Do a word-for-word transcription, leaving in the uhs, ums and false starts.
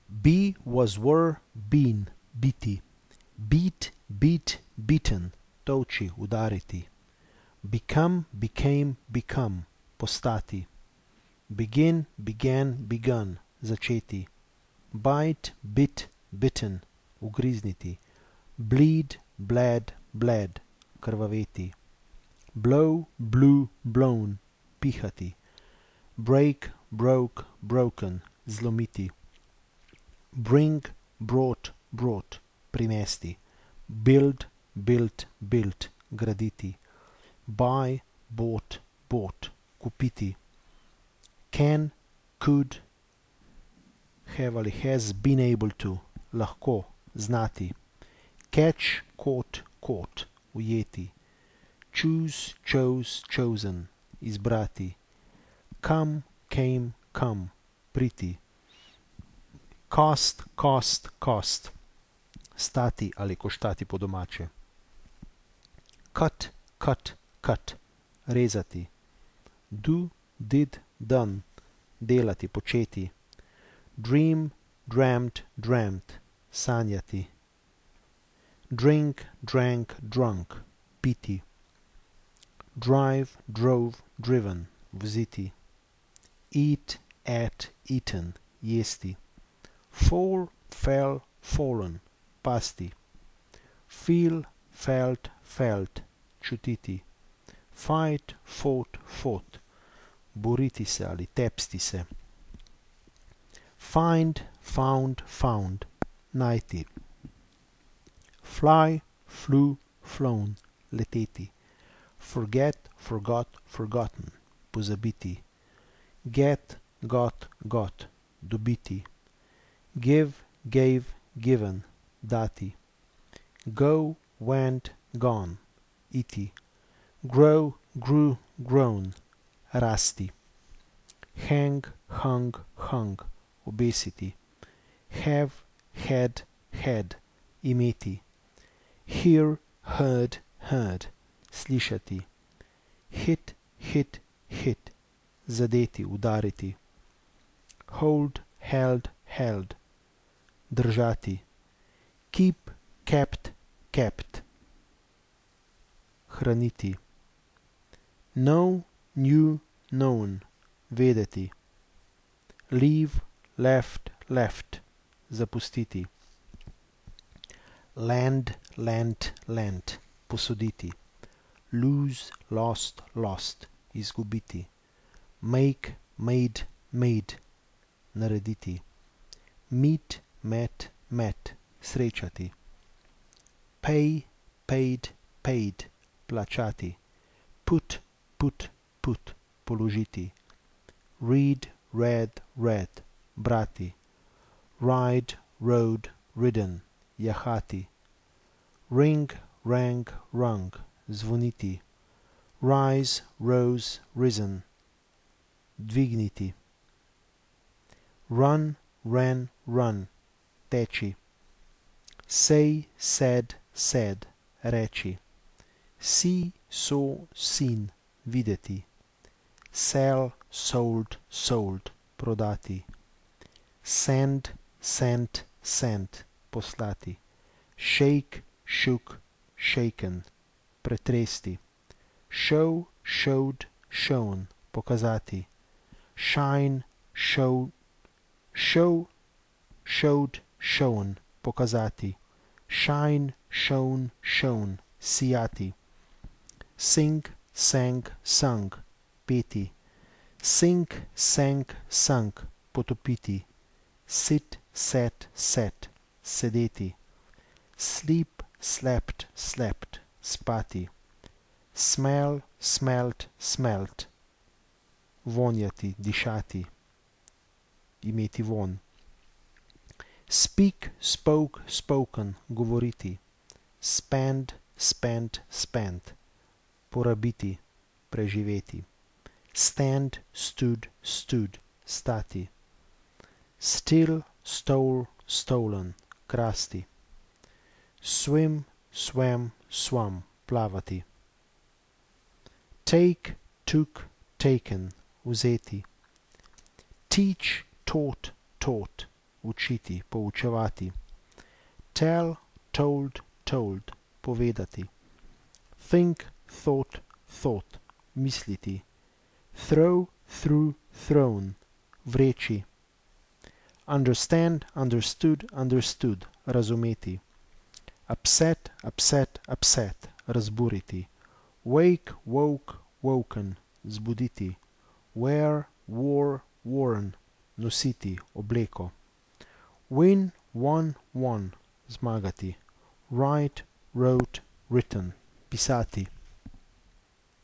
Be was were, been, biti. Beat, beat, beaten, toči, udariti. Become, became, become, postati. Begin, began, begun, začeti. Bite, bit, bitten, ugrizniti. Bleed, bled, bled, krvaveti. Blow, blew, blown, pihati. Break, broke, broken, zlomiti. Bring, brought, brought, prinesti. Build, built, built, graditi. Buy, bought, bought, kupiti. Can, could, have ali has been able to, lahko, znati. Catch, caught, caught, ujeti. Choose, chose, chosen, izbrati. Come, came, come, priti. Cost, cost, cost, stati ali koštati po domače. Cut, cut, cut, rezati. Do, did, done, delati, početi. Dream, dreamt, dreamt, sanjati. Drink, drank, drunk, piti. Drive, drove, driven, voziti. Eat, ate, eaten, jesti. Fall, fell, fallen, pasti. Feel, felt, felt, čutiti. Fight, fought, fought, boriti se ali tepsti se. Find, found, found, najti. Fly, flew, flown, leteti. Forget, forgot, forgotten, pozabiti. Get, got, got, dobiti. Give, gave, given, dati. Go, went, gone, iti. Grow, grew, grown, rasti. Hang, hung, hung, obesiti. Have, had, had, imeti. Hear, heard, heard, slišati. Hit, hit, hit, zadeti, udariti. Hold, held, held, držati. Keep, kept, kept, hraniti. Know, knew, known, vedeti. Leave, left, left, zapustiti. Land, lent, lent, posoditi. Lose, lost, lost, izgubiti. Make, made, made, narediti. Meet, met, met, srečati. Pay, paid, paid, plačati. Put, put, put, položiti. Read, read, read, brati. Ride, rode, ridden, jahati. Ring, rang, rung, zvoniti. Rise, rose, risen, dvigniti. Run, ran, run, teči. Say, said, said, reči. See, saw, seen, videti. Sell, sold, sold, prodati. Send, sent, sent, poslati. Shake, shook, shaken, pretresti. Show, showed, shown, pokazati. Shine, show, show, showed, shown, pokazati. Shine, shown, shown, sijati. Sing, sang, sung, peti. Sink, sank, sunk, potopiti. Sit, sat, sat, sedeti. Sleep, slept, slept, spati. Smell, smelt, smelt, vonjati, dišati, imeti vonj. Speak, spoke, spoken, govoriti. Spend, spent, spent, porabiti, preživeti. Stand, stood, stood, stati. Still, stole, stolen, krasti. Swim, swam, swam, plavati. Take, took, taken, vzeti. Teach, taught, taught, učiti, poučevati. Tell, told, told, povedati. Think, thought, thought, misliti. Throw, threw, thrown, vreči. Understand, understood, understood, razumeti. Upset, upset, upset, razburiti. Wake, woke, woken, zbuditi. Wear, wore, worn, nositi, obleko. Win, won, won, zmagati. Write, wrote, written, pisati.